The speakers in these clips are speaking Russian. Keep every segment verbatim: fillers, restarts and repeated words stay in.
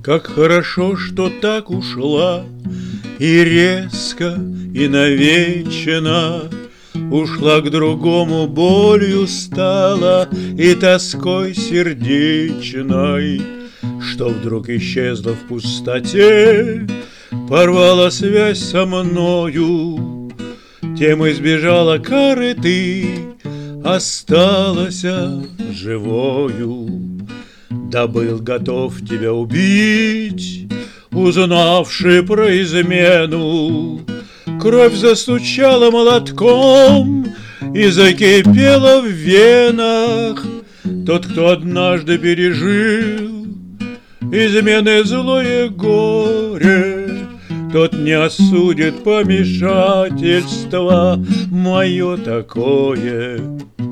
Как хорошо, что так ушла, и резко, и навечно ушла к другому, болью стала и тоской сердечной, что вдруг исчезла в пустоте, порвала связь со мною. Тем избежала кары ты, осталась живою. Да был готов тебя убить, узнавший про измену. Кровь застучала молотком и закипела в венах. Тот, кто однажды пережил измены злое горе, тот не осудит помешательство мое такое.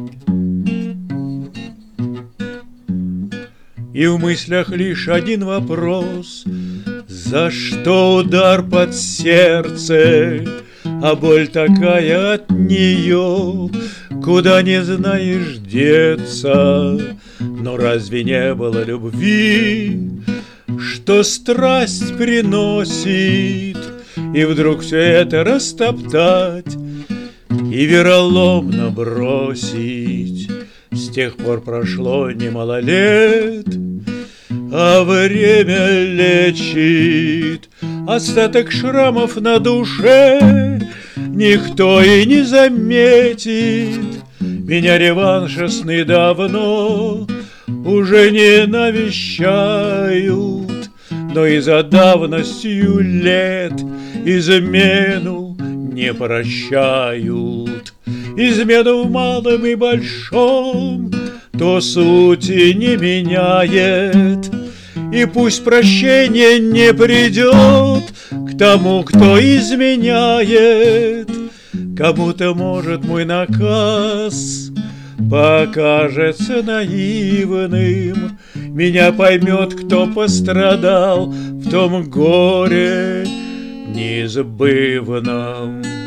И в мыслях лишь один вопрос: за что удар под сердце, а боль такая от нее, куда не знаешь деться? Но разве не было любви, что страсть приносит, и вдруг все это растоптать и вероломно бросить? С тех пор прошло немало лет, а время лечит остаток шрамов на душе. Никто и не заметит, меня реваншестные давно уже не навещают, но и за давностью лет измену не прощают. Измену в малом и большом то сути не меняет, и пусть прощение не придет к тому, кто изменяет. Кому-то, может, мой наказ покажется наивным, меня поймет, кто пострадал в том горе неизбывном.